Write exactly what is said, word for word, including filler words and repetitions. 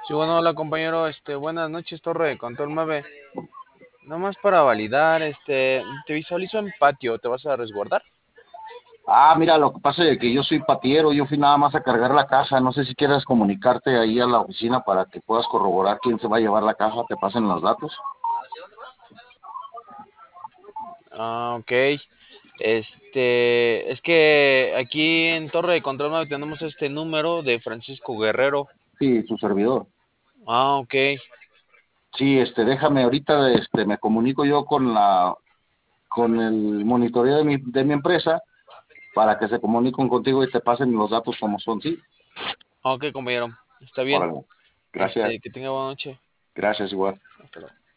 Sí, bueno, hola compañero, este, buenas noches, Torre, Control nueve. Nomás para validar, este, te visualizo en patio, ¿te vas a resguardar? Ah, mira, lo que pasa es que yo soy patiero, yo fui nada más a cargar la caja. No sé si quieras comunicarte ahí a la oficina para que puedas corroborar quién se va a llevar la caja, te pasen los datos. Ah, ok. Este, es que aquí en Torre de Control nueve tenemos este número de Francisco Guerrero. Sí, su servidor. Ah, ok. Sí, este, déjame ahorita, este, me comunico yo con la, con el monitoreo de mi, de mi empresa para que se comuniquen contigo y te pasen los datos como son, sí. Ah, ok, compañero, está bien. Órale. Este, Gracias, que tenga buena noche. gracias igual. Hasta luego.